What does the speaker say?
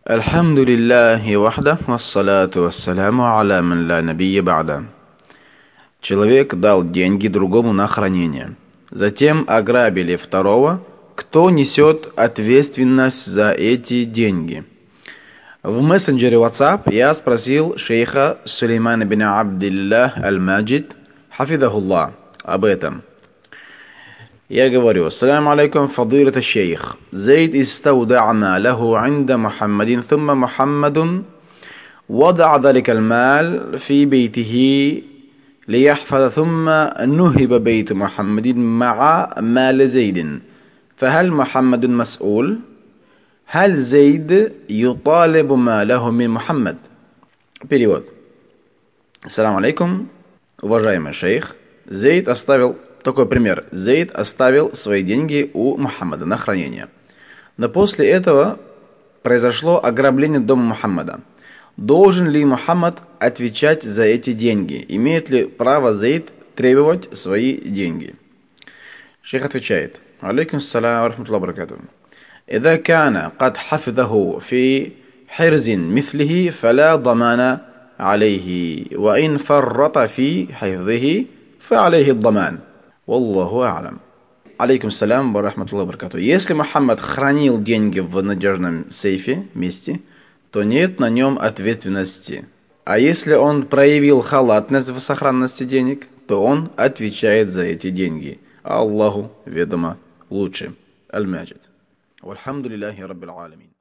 Альхамдулиллахи вахда, вассалату вассаляму аля ман ла набийя ба'да. Человек дал деньги другому на хранение. Затем ограбили второго. Кто несет ответственность за эти деньги? В мессенджере WhatsApp я спросил шейха Сулеймана бин Абдиллах аль-Маджид, хафидахуллах, об этом. Я говорю: ассаляму алейкум, фадилат аш-шейх. Зейд истаудаа маалаху инда Мухаммадин, thumma Мухаммадун وضع ذلك المال في بيته ليحفظ ثم نهب بيت محمد مع مال زيد فهل محمد مسؤول؟ هل زيد يطالب ماله من محمد? Перевод. Ассаляму алейкум, уважаемый шейх. Зейд оставил, такой пример, Зейд оставил свои деньги у Мухаммада на хранение. Но после этого произошло ограбление дома Мухаммада. Должен ли Мухаммад отвечать за эти деньги? Имеет ли право Зейд требовать свои деньги? Шейх отвечает: алейкум ассалям ва рахматуллахи ва баракатуху. إذا كان قد حفظه في حرز مثله فلا ضمان عليه وإن فرط في حفظه فعليه الضمان والله أعلم. Алейкум ассалям ва рахматуллахи ва баракатуху. Если Мухаммад хранил деньги в надежном сейфе, месте, то нет на нем ответственности. А если он проявил халатность в сохранности денег, то он отвечает за эти деньги. Аллаху ведомо лучше. Аль-Маджид. Вальхамдулиллахи раббил аламин.